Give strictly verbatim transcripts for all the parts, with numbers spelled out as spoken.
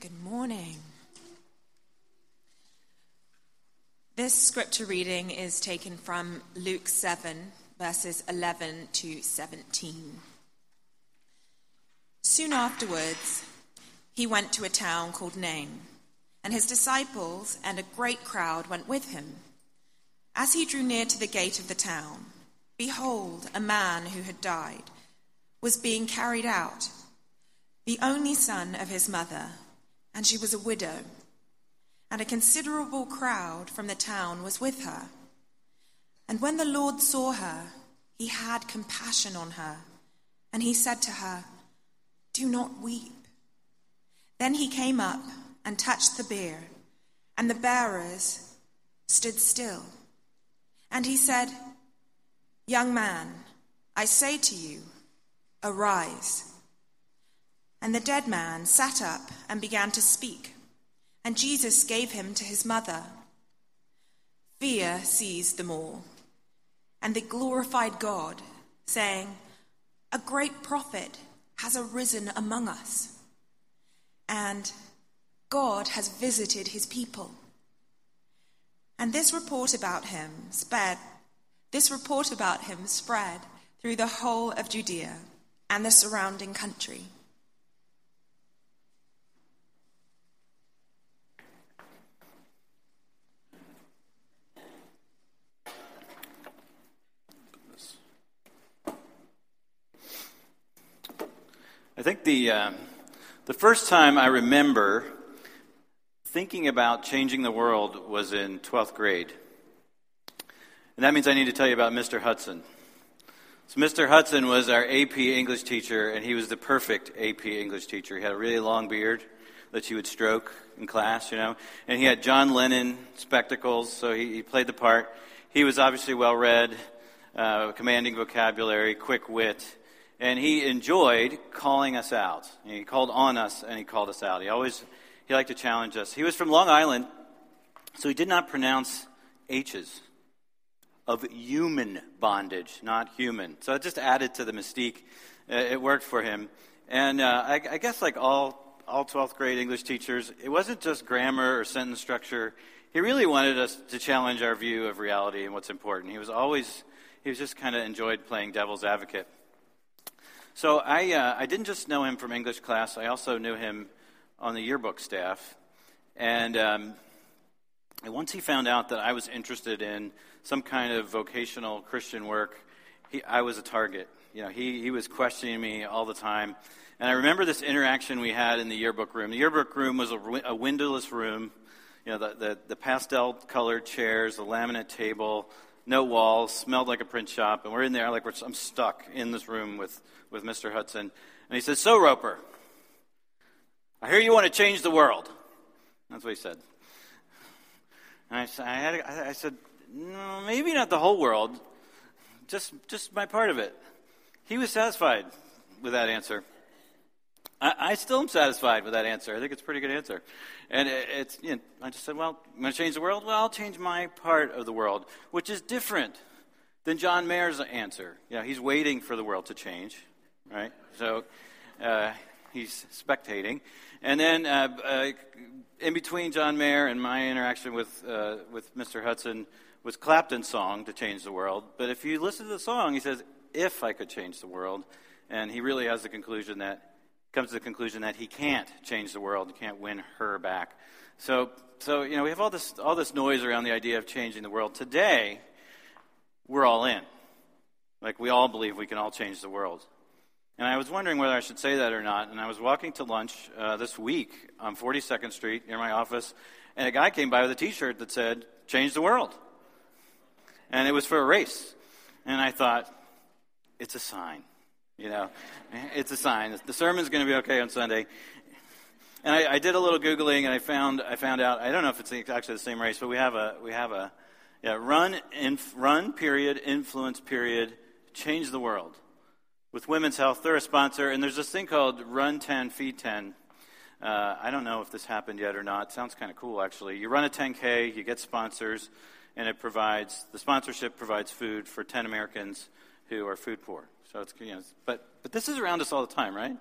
Good morning. This scripture reading is taken from Luke seven, verses eleven to seventeen. Soon afterwards, he went to a town called Nain, and his disciples and a great crowd went with him. As he drew near to the gate of the town, behold, a man who had died was being carried out, the only son of his mother, and she was a widow, and a considerable crowd from the town was with her. And when the Lord saw her, he had compassion on her, and he said to her, "Do not weep." Then he came up and touched the bier, and the bearers stood still. And he said, "Young man, I say to you, arise." And the dead man sat up and began to speak, and Jesus gave him to his mother. Fear seized them all, and they glorified God, saying, "A great prophet has arisen among us, and God has visited his people." And this report about him spread, this report about him spread through the whole of Judea and the surrounding country. I think the uh, the first time I remember thinking about changing the world was in twelfth grade. And that means I need to tell you about Mister Hudson. So Mister Hudson was our A P English teacher, and he was the perfect A P English teacher. He had a really long beard that you would stroke in class, you know. And he had John Lennon spectacles, so he, he played the part. He was obviously well-read, uh, commanding vocabulary, quick wit. And he enjoyed calling us out. He called on us and he called us out. He always, he liked to challenge us. He was from Long Island, so he did not pronounce H's of human bondage, not human. So it just added to the mystique. Uh, it worked for him. And uh, I, I guess like all, all twelfth grade English teachers, it wasn't just grammar or sentence structure. He really wanted us to challenge our view of reality and what's important. He was always, he was just kind of enjoyed playing devil's advocate. So I uh, I didn't just know him from English class. I also knew him on the yearbook staff. And, um, and once he found out that I was interested in some kind of vocational Christian work, he, I was a target. You know, he, he was questioning me all the time. And I remember this interaction we had in the yearbook room. The yearbook room was a, a windowless room. You know, the, the, the pastel-colored chairs, the laminate table, no walls, smelled like a print shop. And we're in there like we're, I'm stuck in this room with... with Mister Hudson. And he says, "So, Roper, I hear you want to change the world." That's what he said. And I, I, had, I said, "No, maybe not the whole world, just just my part of it." He was satisfied with that answer. I, I still am satisfied with that answer. I think it's a pretty good answer. And it, it's, you know, I just said, well, I'm going to change the world? Well, I'll change my part of the world, which is different than John Mayer's answer. You know, he's waiting for the world to change. Right, so uh, he's spectating, and then uh, uh, in between John Mayer and my interaction with uh, with Mister Hudson was Clapton's song "To Change the World." But if you listen to the song, he says, "If I could change the world," and he really has the conclusion that comes to the conclusion that he can't change the world, he can't win her back. So, so you know, we have all this all this noise around the idea of changing the world. Today, we're all in, like we all believe we can all change the world. And I was wondering whether I should say that or not. And I was walking to lunch uh, this week on forty-second Street near my office, and a guy came by with a T-shirt that said, "Change the world." And it was for a race. And I thought, it's a sign, you know. It's a sign. The sermon's going to be okay on Sunday. And I, I did a little Googling, and I found I found out, I don't know if it's actually the same race, but we have a, we have a yeah, run, inf, run period, influence period, change the world. With Women's Health, they're a sponsor, and there's this thing called Run ten, Feed ten. Uh, I don't know if this happened yet or not. It sounds kind of cool, actually. You run a ten K, you get sponsors, and it provides, the sponsorship provides food for ten Americans who are food poor. So it's, you know, but but this is around us all the time, right?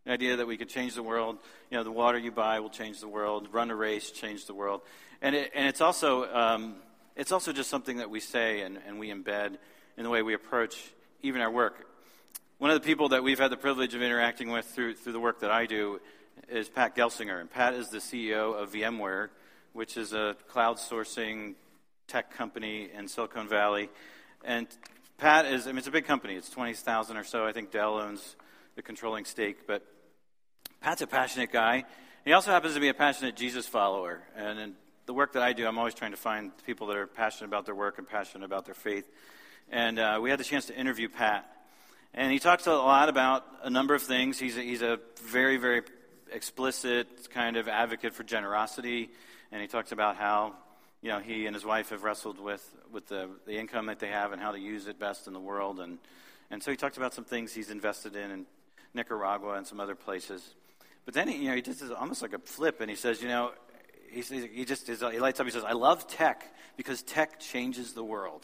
The idea that we could change the world. You know, the water you buy will change the world. Run a race, change the world. And it, and it's also um, it's also just something that we say and, and we embed in the way we approach even our work. One of the people that we've had the privilege of interacting with through through the work that I do is Pat Gelsinger. And Pat is the C E O of VMware, which is a cloud sourcing tech company in Silicon Valley. And Pat is, I mean, it's a big company. It's twenty thousand or so. I think Dell owns the controlling stake. But Pat's a passionate guy. He also happens to be a passionate Jesus follower. And in the work that I do, I'm always trying to find people that are passionate about their work and passionate about their faith. And uh, we had the chance to interview Pat. And he talks a lot about a number of things. He's a, he's a very, very explicit kind of advocate for generosity. And he talks about how, you know, he and his wife have wrestled with, with the, the income that they have and how to use it best in the world. And, and so he talked about some things he's invested in in Nicaragua and some other places. But then, he, you know, he just does almost like a flip, and he says, you know, he, he just he lights up. He says, I love tech because tech changes the world.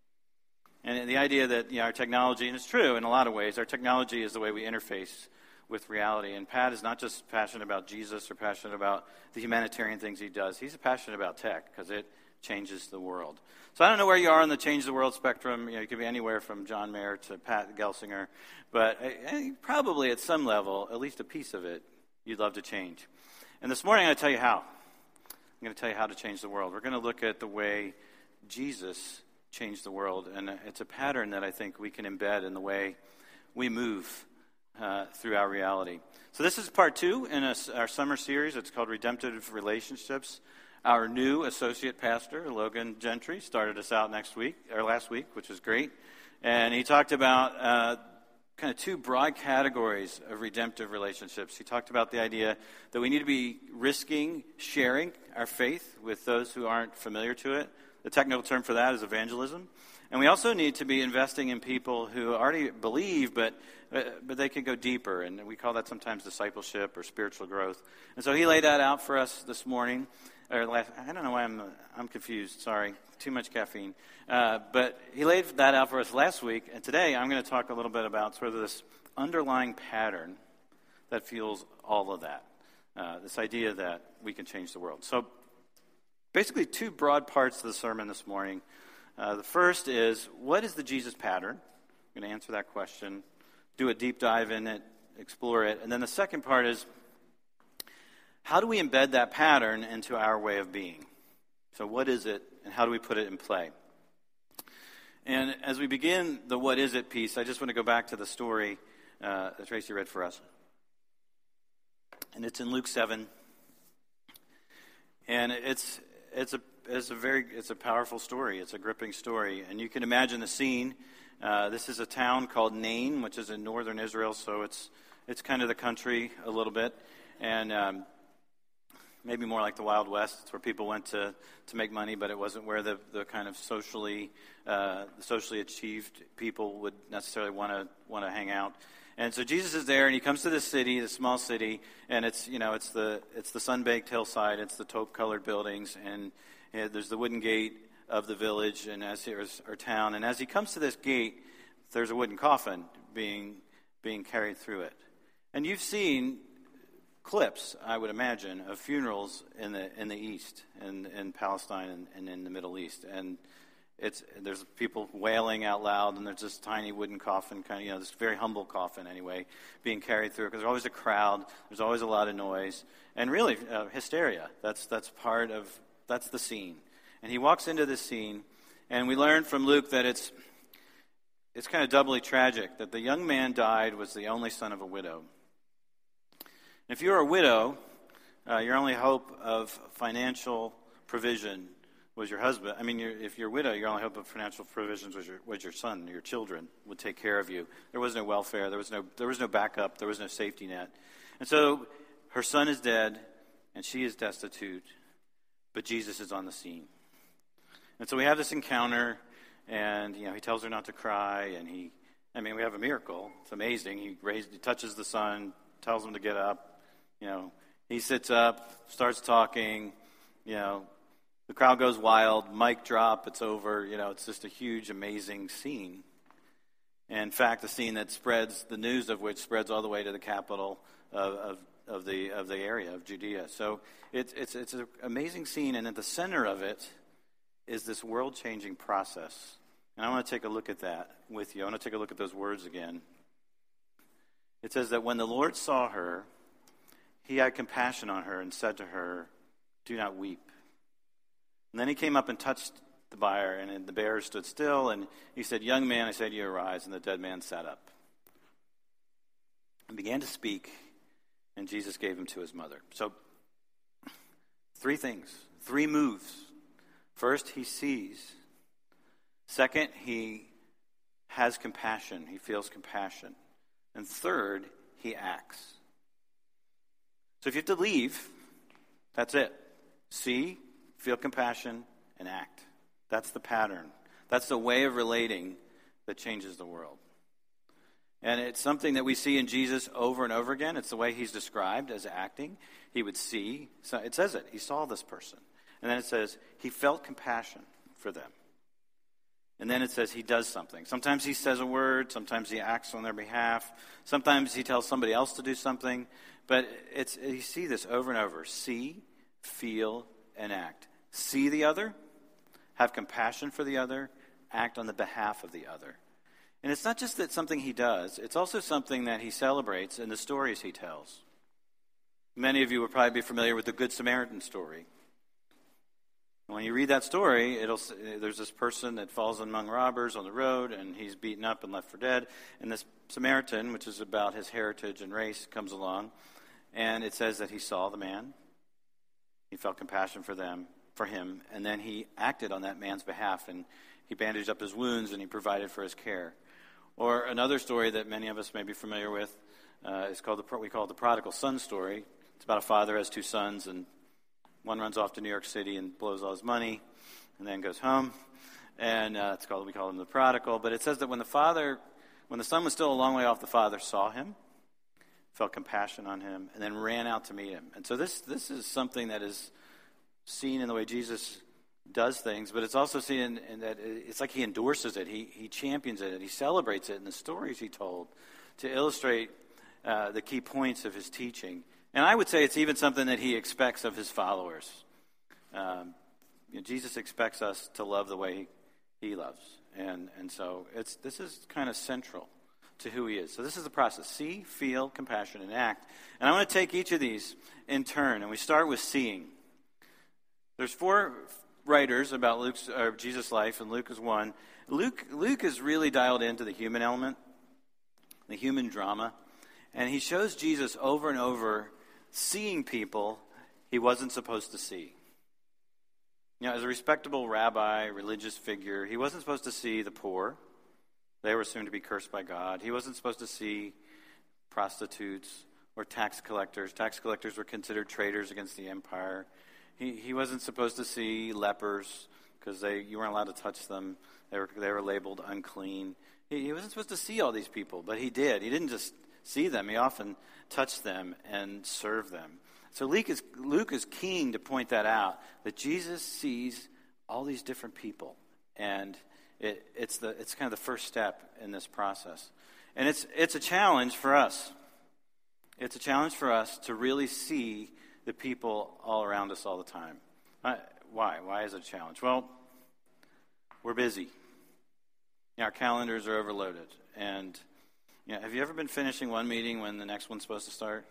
And the idea that, you know, our technology, and it's true in a lot of ways, our technology is the way we interface with reality. And Pat is not just passionate about Jesus or passionate about the humanitarian things he does. He's passionate about tech because it changes the world. So I don't know where you are on the change the world spectrum. You know, you could be anywhere from John Mayer to Pat Gelsinger. But I, I, probably at some level, at least a piece of it, you'd love to change. And this morning I'm going to tell you how. I'm going to tell you how to change the world. We're going to look at the way Jesus changed the world. And it's a pattern that I think we can embed in the way we move uh, through our reality. So this is part two in a, our summer series. It's called Redemptive Relationships. Our new associate pastor, Logan Gentry, started us out next week, or last week, which was great. And he talked about uh, kind of two broad categories of redemptive relationships. He talked about the idea that we need to be risking sharing our faith with those who aren't familiar to it. The technical term for that is evangelism. And we also need to be investing in people who already believe, but uh, but they can go deeper. And we call that sometimes discipleship or spiritual growth. And so he laid that out for us this morning. Or last, I don't know why I'm I'm confused. Sorry, too much caffeine. Uh, but he laid that out for us last week. And today I'm going to talk a little bit about sort of this underlying pattern that fuels all of that. Uh, this idea that we can change the world. So basically two broad parts of the sermon this morning. Uh, the first is, what is the Jesus pattern? I'm going to answer that question, do a deep dive in it, explore it. And then the second part is, how do we embed that pattern into our way of being? So what is it, and how do we put it in play? And as we begin the what is it piece, I just want to go back to the story uh, that Tracy read for us. And it's in Luke seven. And it's it's a it's a very it's a powerful story. It's a gripping story, and you can imagine the scene. Uh, this is a town called Nain, which is in northern Israel, so it's it's kind of the country a little bit, and um, maybe more like the Wild West. It's where people went to, to make money, but it wasn't where the, the kind of socially uh, socially achieved people would necessarily want to want to hang out. And so Jesus is there, and he comes to this city, this small city, and it's you know it's the it's the sun-baked hillside, it's the taupe-colored buildings, and you know, there's the wooden gate of the village, and as here's our town. And as he comes to this gate, there's a wooden coffin being being carried through it. And you've seen clips, I would imagine, of funerals in the in the East, in in Palestine, and, and in the Middle East, and It's there's people wailing out loud, and there's this tiny wooden coffin, kind of, you know, this very humble coffin anyway, being carried through, because there's always a crowd, there's always a lot of noise, and really uh, hysteria. That's that's part of that's the scene. And he walks into this scene, and we learn from Luke that it's it's kind of doubly tragic that the young man died was the only son of a widow. And if you're a widow, uh, your only hope of financial provision was your husband. I mean, you're, if you're a widow, your only hope of financial provisions was your was your son, your children would take care of you. There was no welfare. There was no there was no backup. There was no safety net. And so her son is dead, and she is destitute, but Jesus is on the scene. And so we have this encounter, and you know he tells her not to cry, and he, I mean, we have a miracle. It's amazing. He raised, he touches the son, tells him to get up. You know, he sits up, starts talking. You know. The crowd goes wild, mic drop, it's over, you know, it's just a huge, amazing scene. In fact, a scene that spreads, the news of which spreads all the way to the capital of, of, of the of the area of Judea. So it's it's it's an amazing scene, and at the center of it is this world-changing process. And I want to take a look at that with you. I want to take a look at those words again. It says that when the Lord saw her, he had compassion on her and said to her, "Do not weep." And then he came up and touched the bier, and the bearer stood still, and he said, "Young man, I say to you, arise." And the dead man sat up and began to speak, and Jesus gave him to his mother. So, three things, three moves. First, he sees. Second, he has compassion. He feels compassion. And third, he acts. So if you have to leave, that's it. See, feel compassion, and act. That's the pattern. That's the way of relating that changes the world. And it's something that we see in Jesus over and over again. It's the way he's described as acting. He would see. So it says it. He saw this person. And then it says he felt compassion for them. And then it says he does something. Sometimes he says a word. Sometimes he acts on their behalf. Sometimes he tells somebody else to do something. But it's you see this over and over. See, feel, and act. See the other. Have compassion for the other. Act on the behalf of the other. And it's not just that something he does. It's also something that he celebrates in the stories he tells. Many of you will probably be familiar with the Good Samaritan story. When you read that story, it'll there's this person that falls among robbers on the road, and he's beaten up and left for dead. And this Samaritan, which is about his heritage and race, comes along, and it says that he saw the man. He felt compassion for them, for him, and then he acted on that man's behalf, and he bandaged up his wounds, and he provided for his care. Or another story that many of us may be familiar with uh, is called the we call it the prodigal son story. It's about a father who has two sons, and one runs off to New York City and blows all his money, and then goes home. And uh, it's called we call him the prodigal. But it says that when the father, when the son was still a long way off, the father saw him, felt compassion on him, and then ran out to meet him. And so this this is something that is seen in the way Jesus does things, but it's also seen in, in that it's like he endorses it, he he champions it, and he celebrates it in the stories he told to illustrate uh, the key points of his teaching. And I would say it's even something that he expects of his followers. Um, you know, Jesus expects us to love the way he, he loves, and and so it's this is kind of central to who he is. So this is the process: see, feel, compassion, and act. And I want to take each of these in turn, and we start with seeing. There's four writers about Luke's or Jesus' life, and Luke is one. Luke Luke is really dialed into the human element, the human drama, and he shows Jesus over and over seeing people he wasn't supposed to see. You know, as a respectable rabbi, religious figure, he wasn't supposed to see the poor. They were assumed to be cursed by God. He wasn't supposed to see prostitutes or tax collectors. Tax collectors were considered traitors against the empire. He he wasn't supposed to see lepers because they you weren't allowed to touch them. They were they were labeled unclean. He, he wasn't supposed to see all these people, but he did. He didn't just see them. He often touched them and served them. So Luke is Luke is keen to point that out, that Jesus sees all these different people, and it, it's the it's kind of the first step in this process. And it's it's a challenge for us. It's a challenge for us to really see the people all around us all the time. Why? Why is it a challenge? Well, we're busy. Our calendars are overloaded. And you know, have you ever been finishing one meeting when the next one's supposed to start?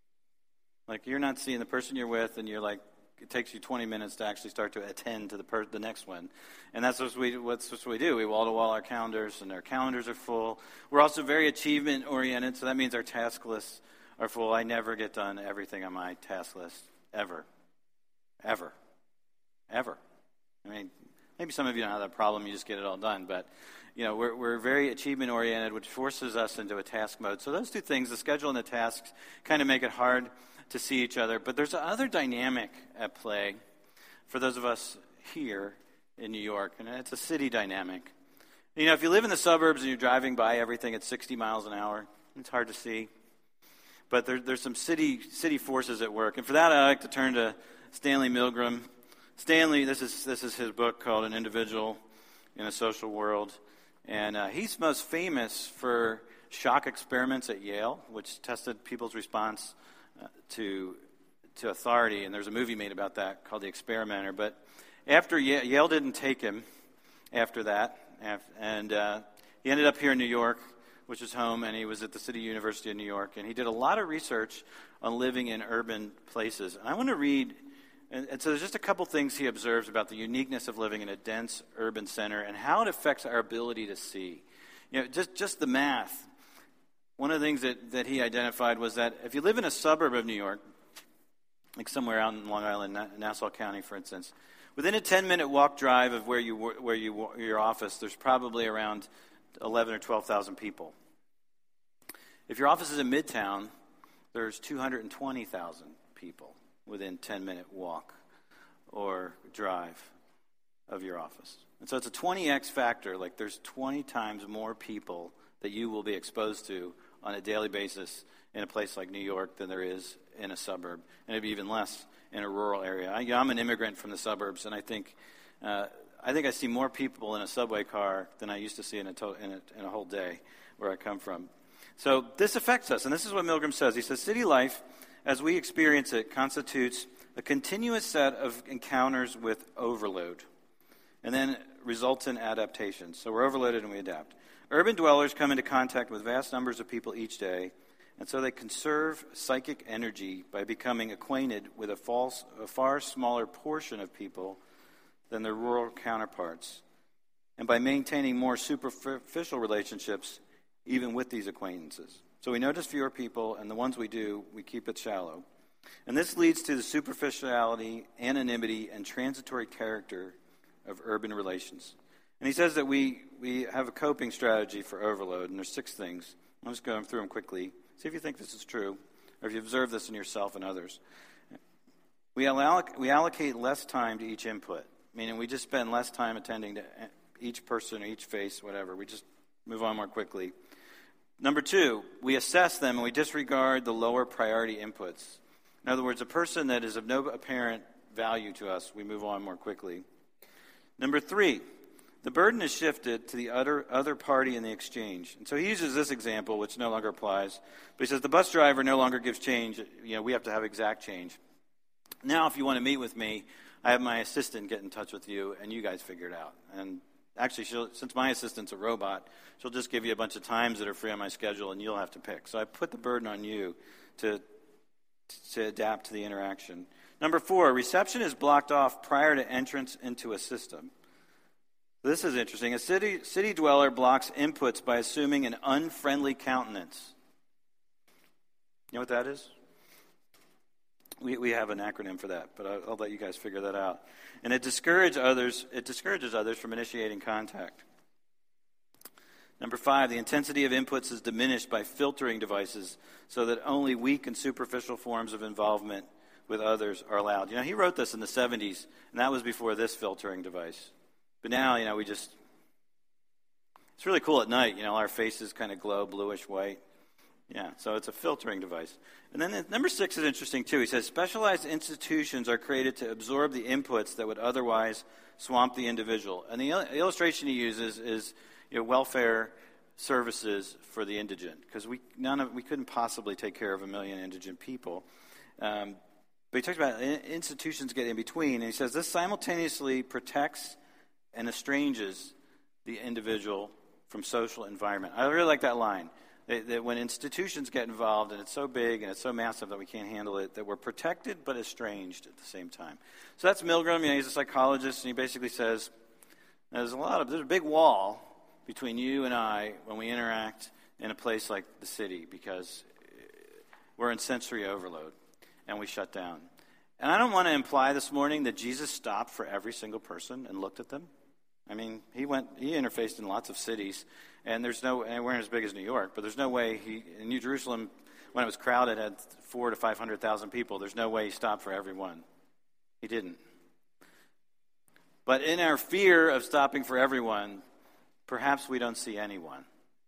Like, you're not seeing the person you're with, and you're like, it takes you twenty minutes to actually start to attend to the per- the next one. And that's what we what's what we do. We wall-to-wall our calendars, and our calendars are full. We're also very achievement-oriented, so that means our task lists are full. I never get done everything on my task list, ever. Ever. Ever. I mean, maybe some of you don't have that problem, you just get it all done, but you know, we're we're very achievement-oriented, which forces us into a task mode. So those two things, the schedule and the tasks, kind of make it hard to see each other. But there's another dynamic at play for those of us here in New York, and it's a city dynamic. You know, if you live in the suburbs and you're driving by everything at sixty miles an hour, it's hard to see. But there, there's some city city forces at work. And for that, I like to turn to Stanley Milgram. Stanley, this is this is his book called An Individual in a Social World. And uh, he's most famous for shock experiments at Yale, which tested people's response uh, to to authority. And there's a movie made about that called The Experimenter. But after Yale, Yale didn't take him after that, and uh, he ended up here in New York, which is home, and he was at the City University of New York, and he did a lot of research on living in urban places. And I want to read, and, and so there's just a couple things he observes about the uniqueness of living in a dense urban center and how it affects our ability to see. You know, just, just the math. One of the things that, that he identified was that if you live in a suburb of New York, like somewhere out in Long Island, Nassau County, for instance, within a ten-minute walk drive of where you where you your office, there's probably around eleven or twelve thousand people. If your office is in Midtown, there's two hundred twenty thousand people within ten-minute walk or drive of your office. And so it's a twenty x factor. Like there's twenty times more people that you will be exposed to on a daily basis in a place like New York than there is in a suburb, and maybe even less in a rural area. I, I'm an immigrant from the suburbs, and I think uh, I think I see more people in a subway car than I used to see in a, to- in a in a whole day where I come from. So this affects us, and this is what Milgram says. He says, city life, as we experience it, constitutes a continuous set of encounters with overload, and then resultant adaptations. So we're overloaded and we adapt. Urban dwellers come into contact with vast numbers of people each day, and so they conserve psychic energy by becoming acquainted with a, false, a far smaller portion of people than their rural counterparts, and by maintaining more superficial relationships even with these acquaintances. So we notice fewer people, and the ones we do, we keep it shallow. And this leads to the superficiality, anonymity, and transitory character of urban relations. And he says that we, we have a coping strategy for overload, and there's six things. I'm just going through them quickly. See if you think this is true, or if you observe this in yourself and others. We, alloc- we allocate less time to each input, meaning we just spend less time attending to each person or each face, whatever. We just move on more quickly. Number two, we assess them and we disregard the lower priority inputs. In other words, a person that is of no apparent value to us, we move on more quickly. Number three, the burden is shifted to the other, other party in the exchange. And so he uses this example, which no longer applies. But he says the bus driver no longer gives change. You know, we have to have exact change. Now, if you want to meet with me, I have my assistant get in touch with you, and you guys figure it out. And actually, she'll, since my assistant's a robot, she'll just give you a bunch of times that are free on my schedule, and you'll have to pick. So I put the burden on you to, to adapt to the interaction. Number four, reception is blocked off prior to entrance into a system. This is interesting. A city city dweller blocks inputs by assuming an unfriendly countenance. You know what that is? We we have an acronym for that, but I'll, I'll let you guys figure that out. And it discourages others. It discourages others from initiating contact. Number five, the intensity of inputs is diminished by filtering devices, so that only weak and superficial forms of involvement with others are allowed. You know, he wrote this in the seventies, and that was before this filtering device. But now, you know, we just, it's really cool at night. You know, our faces kind of glow bluish white. Yeah, so it's a filtering device. And then number six is interesting, too. He says, specialized institutions are created to absorb the inputs that would otherwise swamp the individual. And the illustration he uses is, you know, welfare services for the indigent, because we none of we couldn't possibly take care of a million indigent people. Um, but he talks about institutions get in between, and he says this simultaneously protects and estranges the individual from social environment. I really like that line, that, that when institutions get involved, and it's so big and it's so massive that we can't handle it, that we're protected but estranged at the same time. So that's Milgram. You know, he's a psychologist, and he basically says there's a lot of there's a big wall between you and I when we interact in a place like the city, because we're in sensory overload and we shut down. And I don't want to imply this morning that Jesus stopped for every single person and looked at them. I mean, he went, he interfaced in lots of cities, and there's no, and we're not as big as New York, but there's no way he, in New Jerusalem, when it was crowded, had four to five hundred thousand people. There's no way he stopped for everyone. He didn't. But in our fear of stopping for everyone, perhaps we don't see anyone.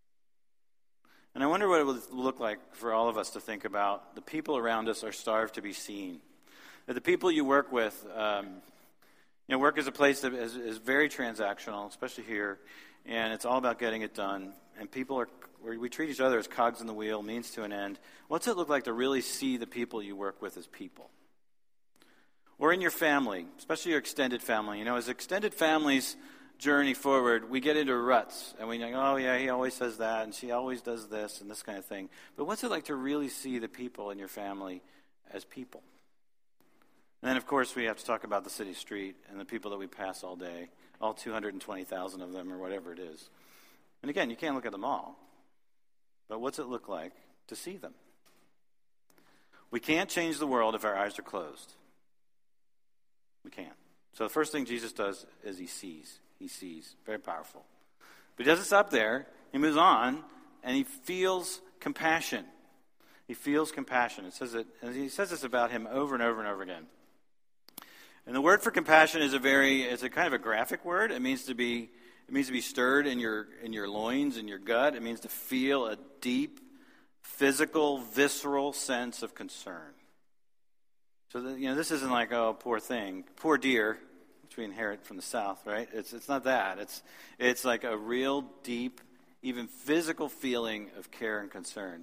And I wonder what it would look like for all of us to think about the people around us are starved to be seen. That the people you work with, um, you know, work is a place that is, is very transactional, especially here, and it's all about getting it done. And people are, we treat each other as cogs in the wheel, means to an end. What's it look like to really see the people you work with as people? Or in your family, especially your extended family. You know, as extended families journey forward, we get into ruts, and we think, oh yeah, he always says that, and she always does this, and this kind of thing. But what's it like to really see the people in your family as people? And then, of course, we have to talk about the city street and the people that we pass all day, all two hundred twenty thousand of them, or whatever it is. And again, you can't look at them all, but what's it look like to see them? We can't change the world if our eyes are closed. We can't. So the first thing Jesus does is he sees. He sees. Very powerful. But he doesn't stop there. He moves on, and he feels compassion. He feels compassion. It says it, and he says this about him over and over and over again. And the word for compassion is a very, it's a kind of a graphic word. It means to be, it means to be stirred in your in your loins, in your gut. It means to feel a deep, physical, visceral sense of concern. So that, you know, this isn't like, oh, poor thing, poor dear, which we inherit from the South, right? It's it's not that. It's it's like a real deep, even physical feeling of care and concern.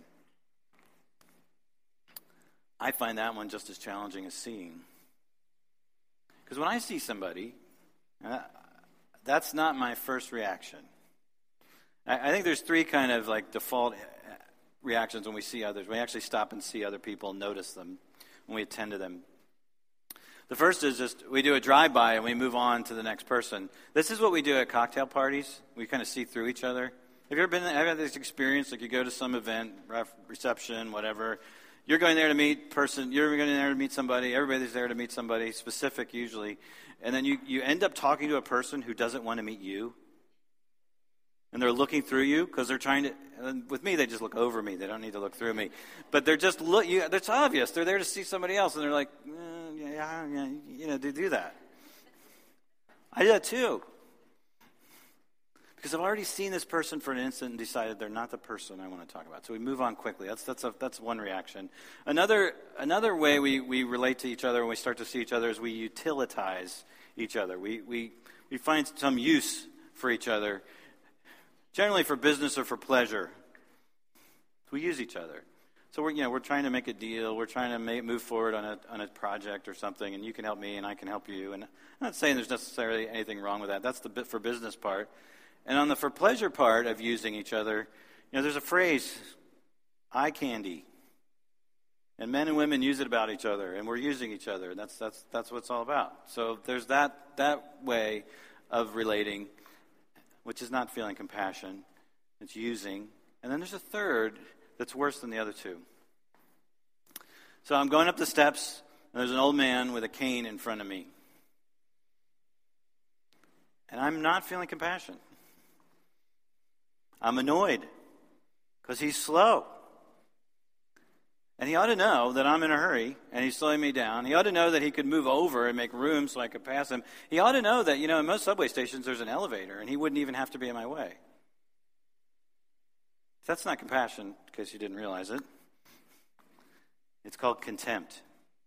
I find that one just as challenging as seeing. Because when I see somebody, uh, that's not my first reaction. I, I think there's three kind of like default reactions when we see others. We actually stop and see other people, notice them when we attend to them. The first is just we do a drive-by and we move on to the next person. This is what we do at cocktail parties. We kind of see through each other. Have you ever been have had this experience? Like you go to some event, reception, whatever. You're going there to meet person. You're going there to meet somebody. Everybody's there to meet somebody specific usually, and then you you end up talking to a person who doesn't want to meet you. And they're looking through you because they're trying to, and with me, they just look over me. They don't need to look through me. But they're just, look. You, it's obvious. They're there to see somebody else. And they're like, eh, yeah, yeah, you know, they do that. I do that too. Because I've already seen this person for an instant and decided they're not the person I want to talk about. So we move on quickly. That's that's a, that's one reaction. Another another way we, we relate to each other when we start to see each other is we utilitize each other. We we we find some use for each other. Generally for business or for pleasure. We use each other. So we're you know we're trying to make a deal. We're trying to make, move forward on a on a project or something, and you can help me and I can help you. And I'm not saying there's necessarily anything wrong with that. That's the bit for business part. And on the for pleasure part of using each other, you know, there's a phrase, eye candy. And men and women use it about each other, and we're using each other. And that's that's that's what it's all about. So there's that that way of relating, which is not feeling compassion. It's using. And then there's a third that's worse than the other two. So I'm going up the steps, and there's an old man with a cane in front of me. And I'm not feeling compassion. I'm annoyed because he's slow. And he ought to know that I'm in a hurry, and he's slowing me down. He ought to know that he could move over and make room so I could pass him. He ought to know that, you know, in most subway stations there's an elevator, and he wouldn't even have to be in my way. That's not compassion, in case you didn't realize it. It's called contempt.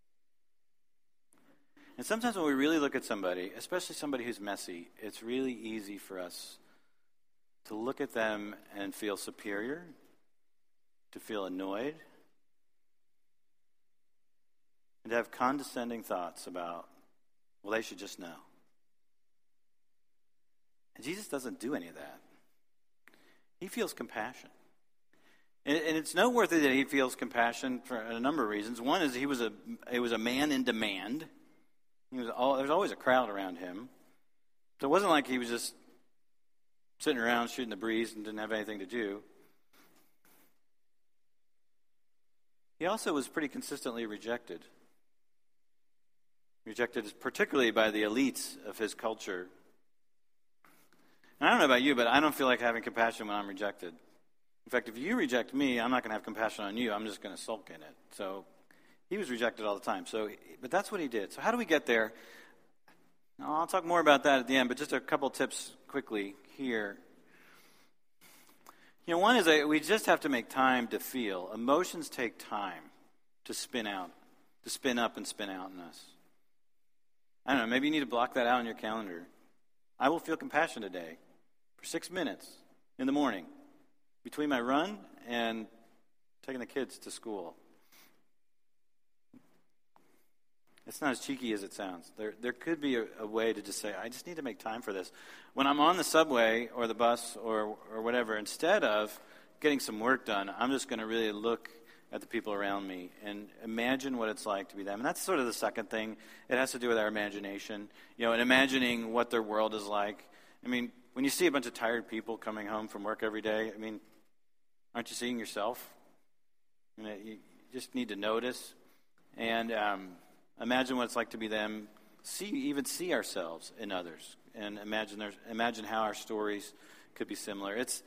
And sometimes when we really look at somebody, especially somebody who's messy, it's really easy for us to look at them and feel superior, to feel annoyed, and to have condescending thoughts about, well, they should just know. And Jesus doesn't do any of that. He feels compassion. And, and it's noteworthy that he feels compassion for a number of reasons. One is he was a he was a man in demand. He was all, there was always a crowd around him. So it wasn't like he was just sitting around shooting the breeze and didn't have anything to do. He also was pretty consistently rejected. Rejected particularly by the elites of his culture. And I don't know about you, but I don't feel like having compassion when I'm rejected. In fact, if you reject me, I'm not going to have compassion on you. I'm just going to sulk in it. So he was rejected all the time. So, but that's what he did. So how do we get there? Now, I'll talk more about that at the end, but just a couple tips quickly here. You know, one is that we just have to make time to feel. Emotions take time to spin out, to spin up and spin out in us. I don't know, maybe you need to block that out on your calendar. I will feel compassion today for for six minutes in the morning between my run and taking the kids to school. It's not as cheeky as it sounds. There there could be a, a way to just say, I just need to make time for this. When I'm on the subway or the bus or or whatever, instead of getting some work done, I'm just going to really look at the people around me and imagine what it's like to be them. And that's sort of the second thing. It has to do with our imagination, you know, and imagining what their world is like. I mean, when you see a bunch of tired people coming home from work every day, I mean, aren't you seeing yourself? You know, you just need to notice and um, imagine what it's like to be them. See, even see ourselves in others, and imagine their, imagine how our stories could be similar. It's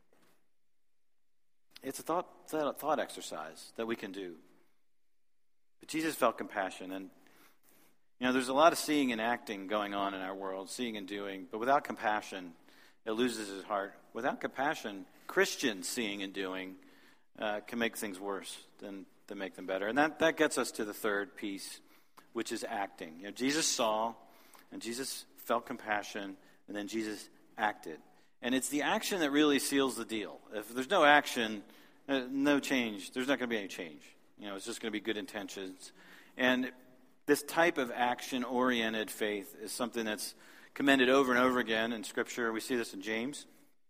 It's a thought, thought thought exercise that we can do. But Jesus felt compassion, and you know, there's a lot of seeing and acting going on in our world, seeing and doing. But without compassion, it loses its heart. Without compassion, Christians seeing and doing uh, can make things worse than than make them better. And that that gets us to the third piece, which is acting. You know, Jesus saw, and Jesus felt compassion, and then Jesus acted. And it's the action that really seals the deal. If there's no action, uh, no change, there's not going to be any change. You know, it's just going to be good intentions. And this type of action-oriented faith is something that's commended over and over again in Scripture. We see this in James.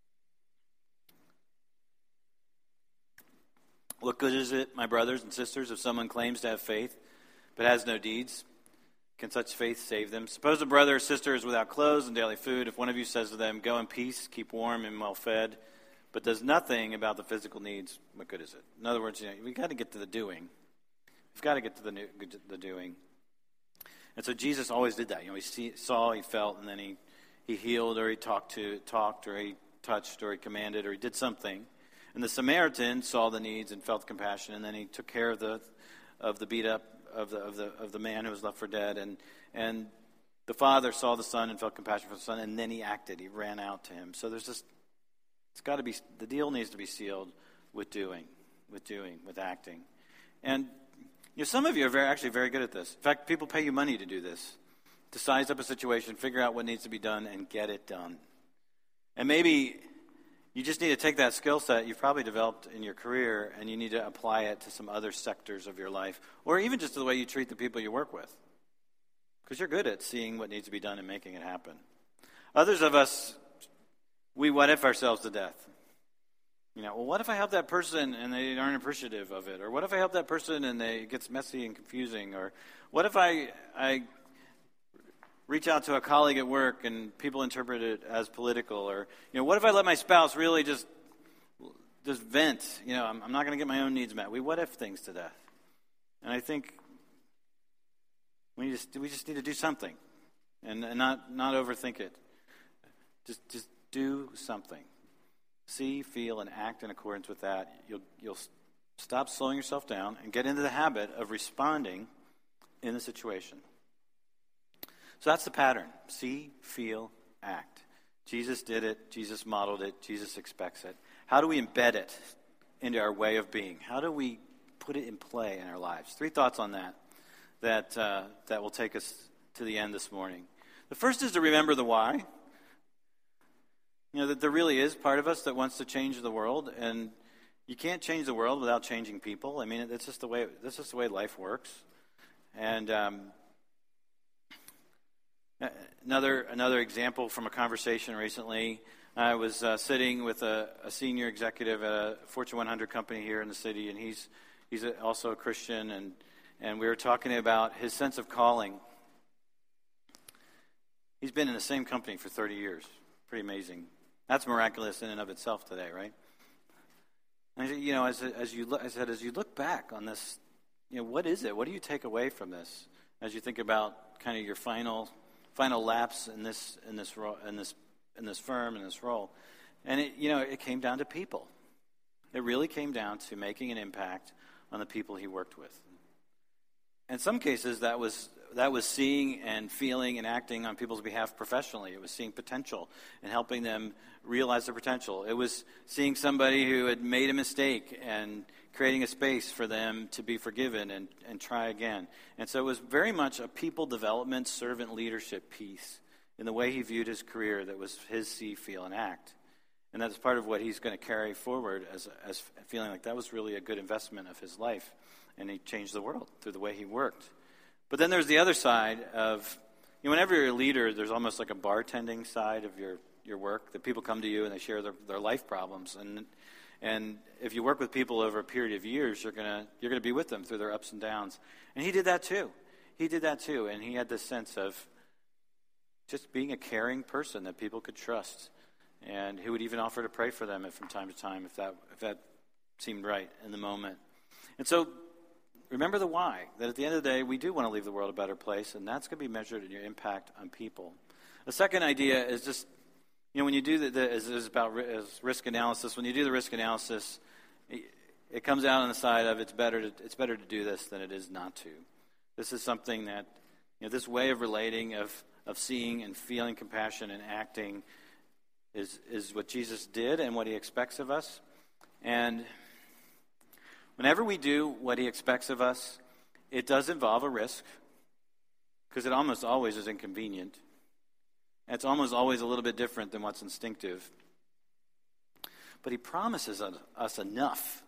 What good is it, my brothers and sisters, if someone claims to have faith but has no deeds? Can such faith save them? Suppose a brother or sister is without clothes and daily food. If one of you says to them, go in peace, keep warm and well fed, but does nothing about the physical needs, what good is it? In other words, you know, we've got to get to the doing. We've got to get to the, new, the doing. And so Jesus always did that. You know, he see, saw, he felt, and then he, he healed, or he talked to, talked, or he touched, or he commanded, or he did something. And the Samaritan saw the needs and felt compassion, and then he took care of the of the beat up of the of the of the man who was left for dead, and and the father saw the son and felt compassion for the son, and then he acted. He ran out to him. So there's just it's got to be the deal needs to be sealed with doing, with doing, with acting. And you know, some of you are very actually very good at this. In fact, people pay you money to do this, to size up a situation, figure out what needs to be done, and get it done. And maybe you just need to take that skill set you've probably developed in your career, and you need to apply it to some other sectors of your life, or even just to the way you treat the people you work with, because you're good at seeing what needs to be done and making it happen. Others of us, we what-if ourselves to death. You know, well, what if I help that person and they aren't appreciative of it? Or what if I help that person and they, it gets messy and confusing? Or what if I I reach out to a colleague at work and people interpret it as political? Or, you know, what if I let my spouse really just just vent? You know, I'm, I'm not going to get my own needs met. We what if things to death. And I think we just we just need to do something, and, and not not overthink it. Just just do something. See, feel, and act in accordance with that. You'll you'll stop slowing yourself down and get into the habit of responding in the situation. So that's the pattern. See, feel, act. Jesus did it. Jesus modeled it. Jesus expects it. How do we embed it into our way of being? How do we put it in play in our lives? Three thoughts on that that uh, that will take us to the end this morning. The first is to remember the why. You know, that there really is part of us that wants to change the world, and you can't change the world without changing people. I mean, it's just the way that's just the way life works. And um, another another example from a conversation recently, I was uh, sitting with a, a senior executive at a Fortune one hundred company here in the city, and he's he's also a Christian, and and we were talking about his sense of calling. He's been in the same company for thirty years. Pretty amazing. That's miraculous in and of itself today, right? And you know, as as you look, I said, as you look back on this, you know, what is it? What do you take away from this as you think about kind of your final final laps in this in this ro- in this in this firm in this role? And it, you know, it came down to people. It really came down to making an impact on the people he worked with. In some cases, that was that was seeing and feeling and acting on people's behalf professionally. It was seeing potential and helping them realize their potential. It was seeing somebody who had made a mistake and creating a space for them to be forgiven and, and try again. And so it was very much a people development, servant leadership piece in the way he viewed his career that was his see, feel, and act. And that's part of what he's going to carry forward as as feeling like that was really a good investment of his life. And he changed the world through the way he worked. But then there's the other side of, you know, whenever you're a leader, there's almost like a bartending side of your, your work, that people come to you and they share their, their life problems. And and if you work with people over a period of years, you're gonna you're gonna be with them through their ups and downs. And he did that too. He did that too. And he had this sense of just being a caring person that people could trust. And he would even offer to pray for them from time to time if that if that seemed right in the moment. And so remember the why, that at the end of the day, we do want to leave the world a better place, and that's going to be measured in your impact on people. The second idea is just, you know, when you do the, the is, is about is risk analysis. When you do the risk analysis, it, it comes out on the side of it's better to it's better to do this than it is not to. This is something that, you know, this way of relating, of of seeing and feeling compassion and acting, is is what Jesus did and what he expects of us. And whenever we do what he expects of us, it does involve a risk, because it almost always is inconvenient. And it's almost always a little bit different than what's instinctive. But he promises us enough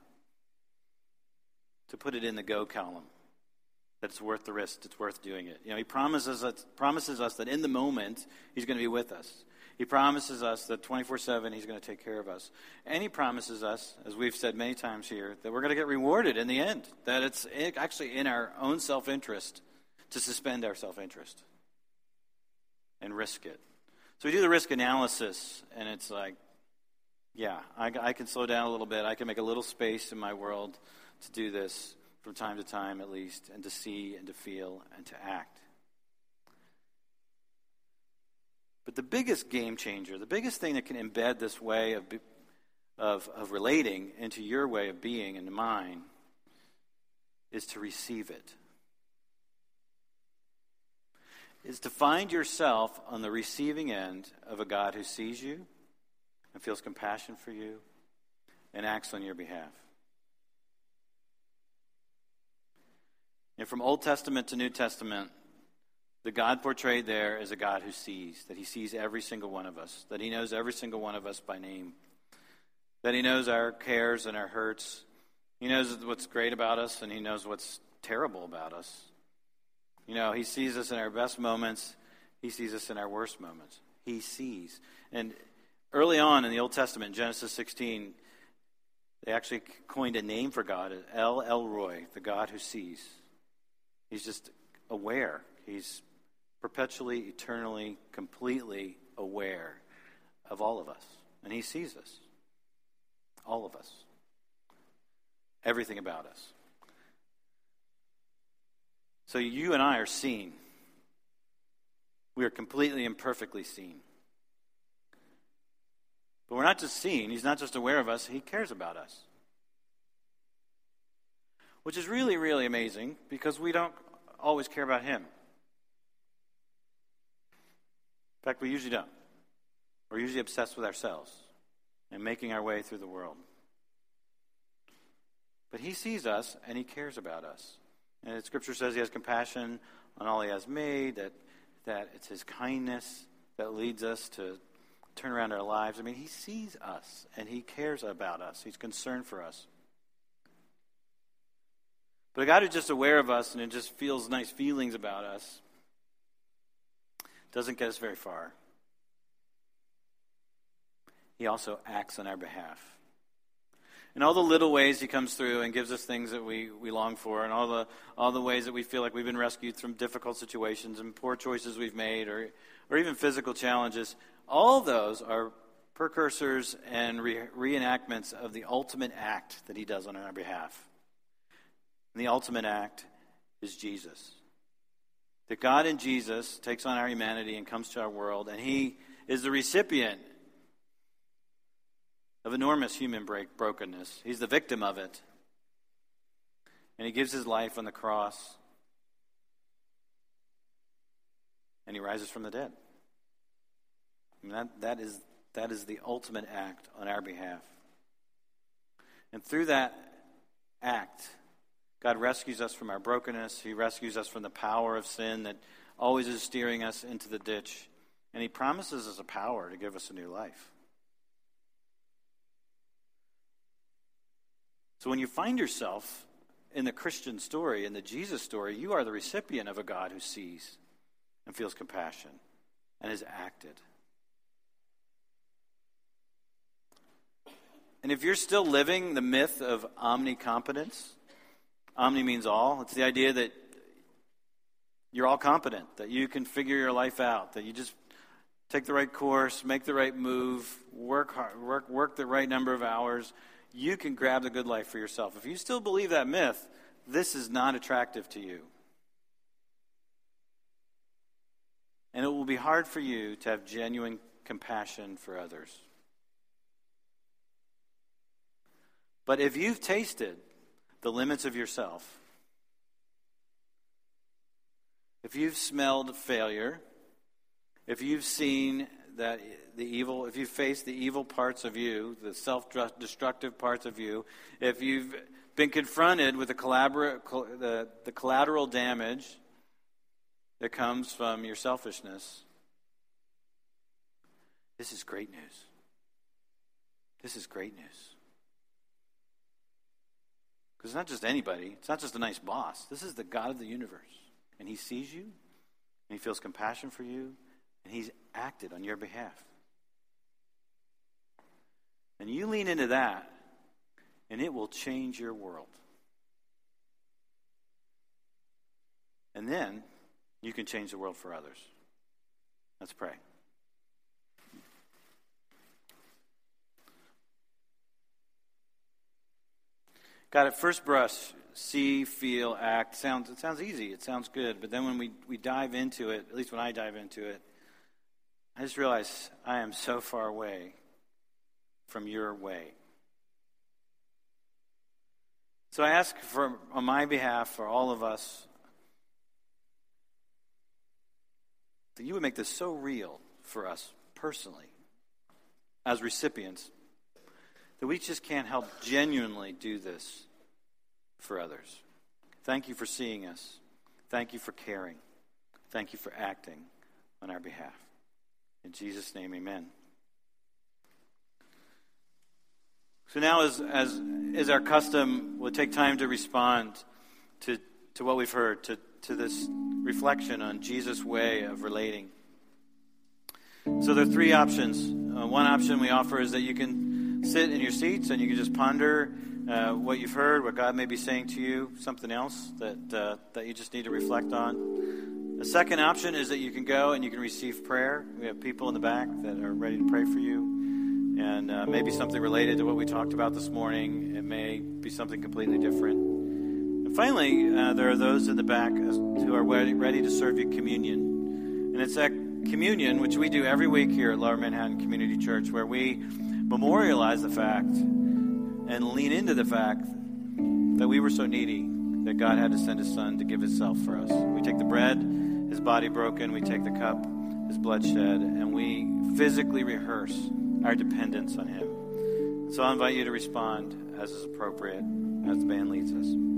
to put it in the go column, that it's worth the risk, it's worth doing it. You know, he promises us, promises us that in the moment, he's going to be with us. He promises us that twenty-four seven he's going to take care of us. And he promises us, as we've said many times here, that we're going to get rewarded in the end. That it's actually in our own self-interest to suspend our self-interest and risk it. So we do the risk analysis, and it's like, yeah, I, I can slow down a little bit. I can make a little space in my world to do this from time to time at least, and to see and to feel and to act. But the biggest game changer, the biggest thing that can embed this way of, of, of relating into your way of being and mine, is to receive it. Is to find yourself on the receiving end of a God who sees you and feels compassion for you and acts on your behalf. And from Old Testament to New Testament, the God portrayed there is a God who sees, that he sees every single one of us, that he knows every single one of us by name, that he knows our cares and our hurts. He knows what's great about us, and he knows what's terrible about us. You know, he sees us in our best moments. He sees us in our worst moments. He sees. And early on in the Old Testament, Genesis sixteen, they actually coined a name for God, El Elroy, the God who sees. He's just aware. He's perpetually, eternally, completely aware of all of us. And he sees us. All of us. Everything about us. So you and I are seen. We are completely and perfectly seen. But we're not just seen. He's not just aware of us. He cares about us. Which is really, really amazing, because we don't always care about him. In fact, we usually don't. We're usually obsessed with ourselves and making our way through the world. But he sees us and he cares about us. And Scripture says he has compassion on all he has made, that, that it's his kindness that leads us to turn around our lives. I mean, he sees us and he cares about us. He's concerned for us. But a God who's just aware of us and who just feels nice feelings about us doesn't get us very far. He also acts on our behalf. In all the little ways he comes through and gives us things that we, we long for, and all the all the ways that we feel like we've been rescued from difficult situations and poor choices we've made, or or even physical challenges, all those are precursors and re- reenactments of the ultimate act that he does on our behalf. And the ultimate act is Jesus. That God in Jesus takes on our humanity and comes to our world, and he is the recipient of enormous human break, brokenness. He's the victim of it. And he gives his life on the cross, and he rises from the dead. I mean, that, that is, that is the ultimate act on our behalf. And through that act, God rescues us from our brokenness. He rescues us from the power of sin that always is steering us into the ditch. And he promises us a power to give us a new life. So when you find yourself in the Christian story, in the Jesus story, you are the recipient of a God who sees and feels compassion and has acted. And if you're still living the myth of omnicompetence, omni means all. It's the idea that you're all competent, that you can figure your life out, that you just take the right course, make the right move, work hard, work work the right number of hours. You can grab the good life for yourself. If you still believe that myth, this is not attractive to you. And it will be hard for you to have genuine compassion for others. But if you've tasted the limits of yourself, if you've smelled failure, if you've seen that the evil, if you've faced the evil parts of you, the self-destructive parts of you, if you've been confronted with the, collabor- the, the collateral damage that comes from your selfishness, this is great news. This is great news. Because it's not just anybody. It's not just a nice boss. This is the God of the universe. And he sees you, and he feels compassion for you, and he's acted on your behalf. And you lean into that, and it will change your world. And then you can change the world for others. Let's pray. God, at first brush, see, feel, act, sounds it sounds easy, it sounds good, but then when we, we dive into it, at least when I dive into it, I just realize I am so far away from your way. So I ask for, on my behalf, for all of us, that you would make this so real for us personally, as recipients, that we just can't help genuinely do this for others. Thank you for seeing us. Thank you for caring. Thank you for acting on our behalf. In Jesus' name, amen. So now, as as is our custom, we'll take time to respond to, to what we've heard, to, to this reflection on Jesus' way of relating. So there are three options. Uh, one option we offer is that you can sit in your seats and you can just ponder uh, what you've heard, what God may be saying to you, something else that uh, that you just need to reflect on. The second option is that you can go and you can receive prayer. We have people in the back that are ready to pray for you. And uh, maybe something related to what we talked about this morning. It may be something completely different. And finally, uh, there are those in the back who are ready, ready to serve you communion. And it's that communion, which we do every week here at Lower Manhattan Community Church, where we memorialize the fact and lean into the fact that we were so needy that God had to send his son to give himself for us. We take the bread, his body broken, we take the cup, his blood shed, and we physically rehearse our dependence on him. So I invite you to respond as is appropriate as the band leads us.